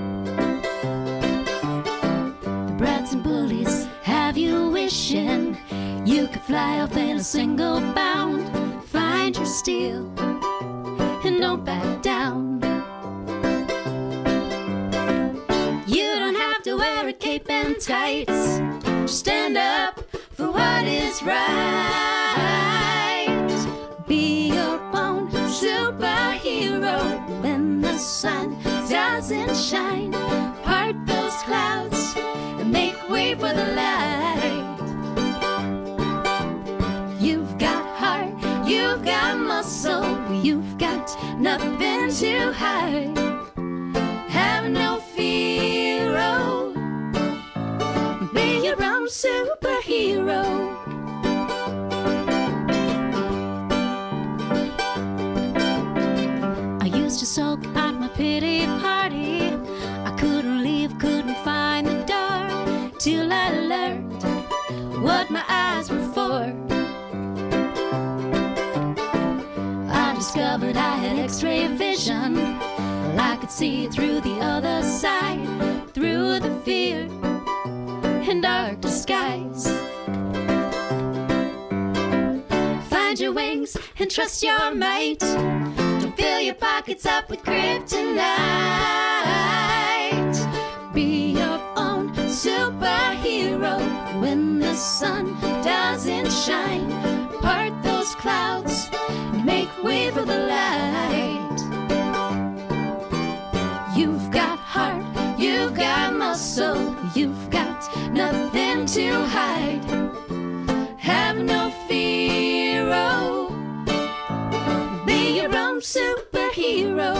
The brats and bullies have you wishing you could fly off in a single bound. Find your steel and don't back down. You don't have to wear a cape and tights. Stand up for what is right. Be your own superhero when the sun doesn't shine. Part those clouds and make way for the light. You've got heart, you've got muscle, you've got nothing to hide. Have no fear, oh. Be your own superhero. I used to sulk at my pity party. I couldn't leave, couldn't find the door, till I learned what my eyes were for. I discovered I had x-ray vision. Well, I could see through the other side, through the fear and dark disguise. Find your wings and trust your might. Don't fill your pockets up with kryptonite. Be your own superhero when the sun doesn't shine. Part those clouds, make way for the light. You've got heart, you've got muscle, you've got nothing to hide. Have no fear, oh. Be your own superhero.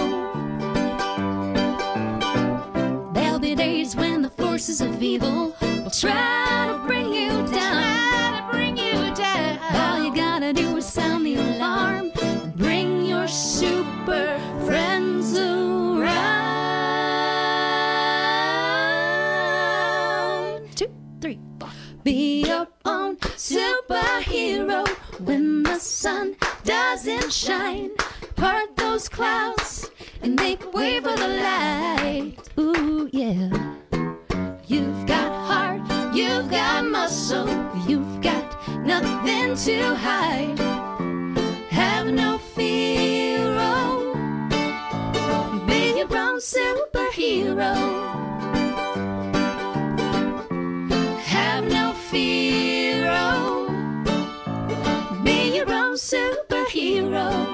There'll be days when the forces of evil will try to bring you down. Try to bring you down. All you gotta do is sound the alarm and bring your super friends around. Two, three, four. Be your own superhero when the sun doesn't shine. Part those clouds and make way for the light. Ooh, yeah. You've got heart, you've got muscle, you've got nothing to hide. Have no fear, oh. Be your own superhero. Have no fear, oh. Be your own superhero.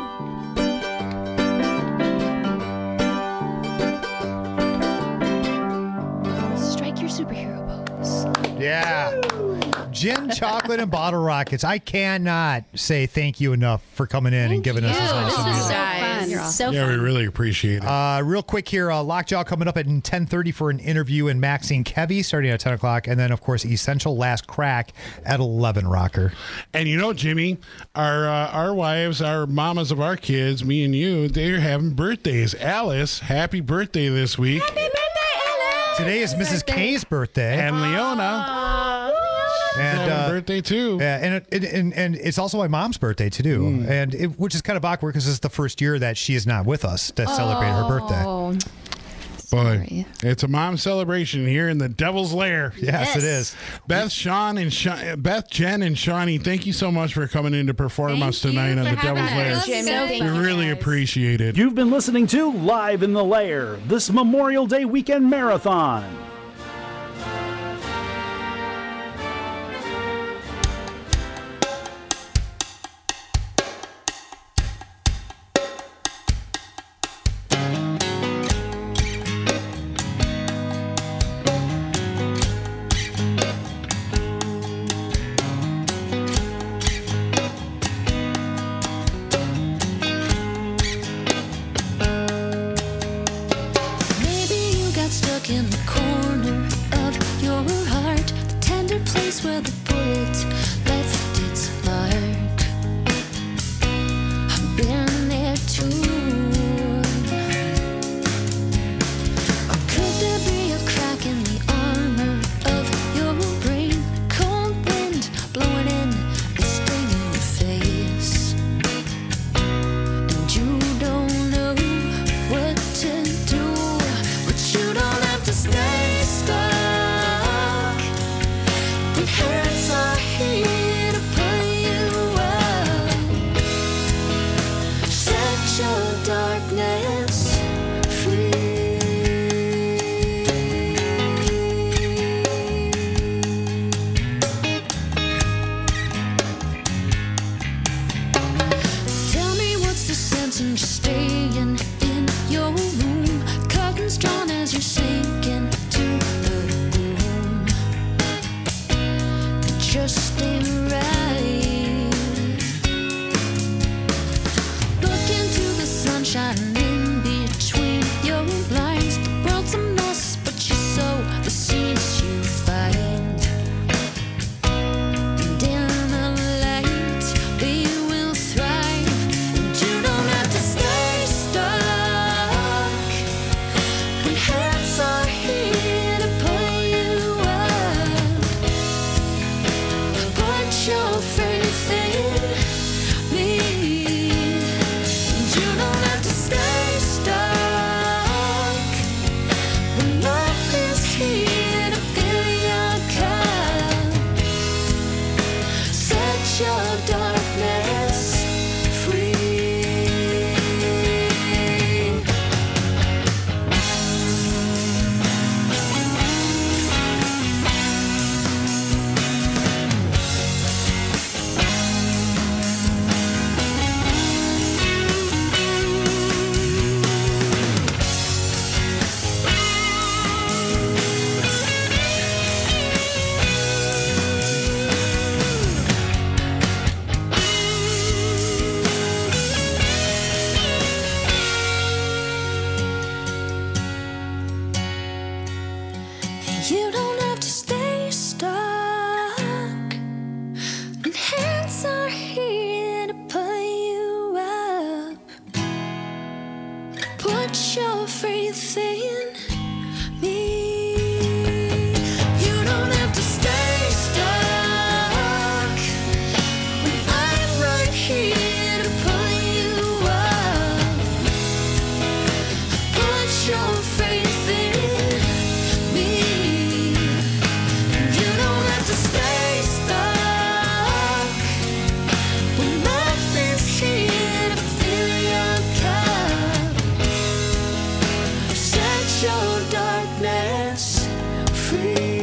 Strike your superhero pose. Yeah. Gin, chocolate, and bottle rockets. I cannot say thank you enough for coming in and giving us this awesome This was music. so fun. You're awesome. So Yeah, fun. we really appreciate it. Uh, real quick here, uh, Lockjaw coming up at ten thirty for an interview in Maxine Kevy starting at ten o'clock. And then, of course, Essential Last Crack at eleven, Rocker. And you know, Jimmy, our uh, our wives, our mamas of our kids, me and you, they're having birthdays. Alice, happy birthday this week. Happy birthday, Alice! Today is Missus K's birthday. And Leona. And having uh, birthday too. Yeah, and, it, and and it's also my mom's birthday too, Mm. and it, which is kind of awkward because it's the first year that she is not with us to celebrate her birthday. Oh, Boy, it's a mom celebration here in the Devil's Lair. Yes, it is. Beth, Sean, and Sha- Beth, Jen, and Shawnee, thank you so much for coming in to perform us tonight on the Devil's Lair. Jimmy, We really appreciate it. You've been listening to Live in the Lair, this Memorial Day weekend marathon. Maybe you got stuck in the corner. darkness free. Tell me what's the sense in just staying in your room, curtains drawn as you're sinking to the room. It just ain't right. Look into the sunshine in between your blinds. The world's a mess, but you sow the seeds you find. And in the light, we will thrive. And you don't have to stay stuck when hands are here to pull you up. Put your faith in me. And you don't have to stay stuck when love is here to fill your cup. Set your darkness free. You don't have to stay stuck when hands are here to pull you up. Put your faith in me. You don't have to stay stuck when I'm right here to pull you up. Put your faith in me. You don't have to stay stuck when love is here to fill your cup. Set your darkness free.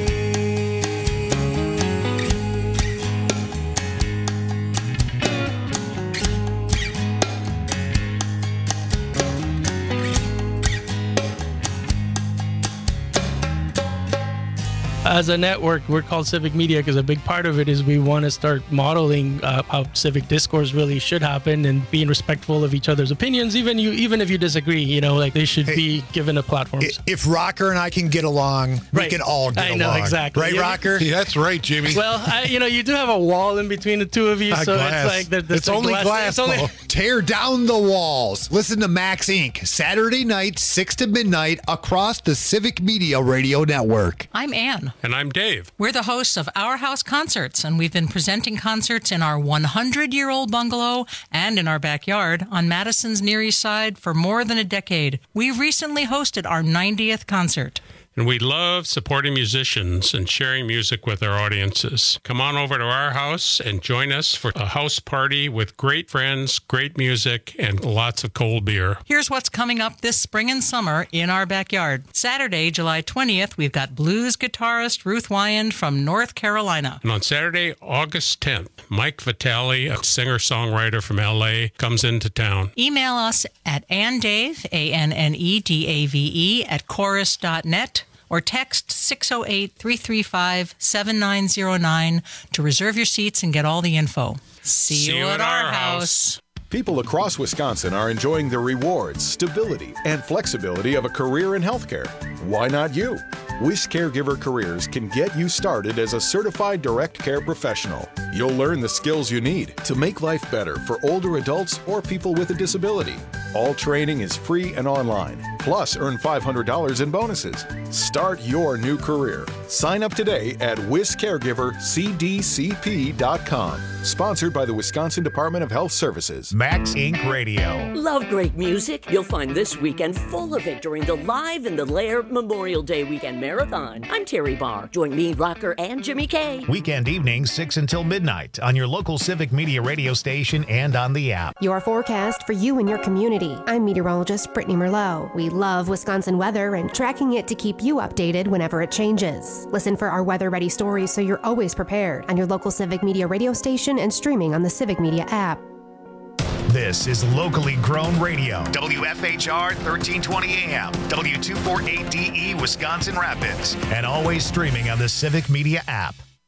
As a network, we're called Civic Media because a big part of it is we want to start modeling uh, how civic discourse really should happen and being respectful of each other's opinions, even you, even if you disagree. You know, like they should Hey, be given a platform. I- If Rocker and I can get along, we Right. can all get I along. know, exactly. Right, Yeah. Rocker? Yeah, that's right, Jimmy. Well, I, you know, you do have a wall in between the two of you, Ah, so glass. it's like there- there's It's a only glass, It's only, though. Tear down the walls. Listen to Max Incorporated. Saturday night, six to midnight, across the Civic Media Radio Network. I'm Ann. And I'm Dave. We're the hosts of Our House Concerts, and we've been presenting concerts in our hundred-year-old bungalow and in our backyard on Madison's Near East Side for more than a decade. We recently hosted our ninetieth concert. And we love supporting musicians and sharing music with our audiences. Come on over to our house and join us for a house party with great friends, great music, and lots of cold beer. Here's what's coming up this spring and summer in our backyard. Saturday, July twentieth, we've got blues guitarist Ruth Wyand from North Carolina. And on Saturday, August tenth, Mike Vitale, a singer-songwriter from L A, comes into town. Email us at annedave, A N N E D A V E, at chorus dot net. Or text six oh eight, three three five, seven nine oh nine to reserve your seats and get all the info. See, See you at our house. People across Wisconsin are enjoying the rewards, stability, and flexibility of a career in healthcare. Why not you? Wish Caregiver Careers can get you started as a certified direct care professional. You'll learn the skills you need to make life better for older adults or people with a disability. All training is free and online. Plus, earn five hundred dollars in bonuses. Start your new career. Sign up today at wis caregiver c d c p dot com. Sponsored by the Wisconsin Department of Health Services. Max Incorporated. Radio. Love great music? You'll find this weekend full of it during the Live in the Lair Memorial Day Weekend Marathon. I'm Terry Barr. Join me, Rocker, and Jimmy K. Weekend evenings, six until midnight on your local Civic Media radio station and on the app. Your forecast for you and your community. I'm meteorologist Brittany Merlot. We love Wisconsin weather and tracking it to keep you updated whenever it changes. Listen for our weather-ready stories so you're always prepared on your local Civic Media radio station and streaming on the Civic Media app. This is locally grown radio. W F H R thirteen twenty A M, W two forty-eight D E Wisconsin Rapids, and always streaming on the Civic Media app.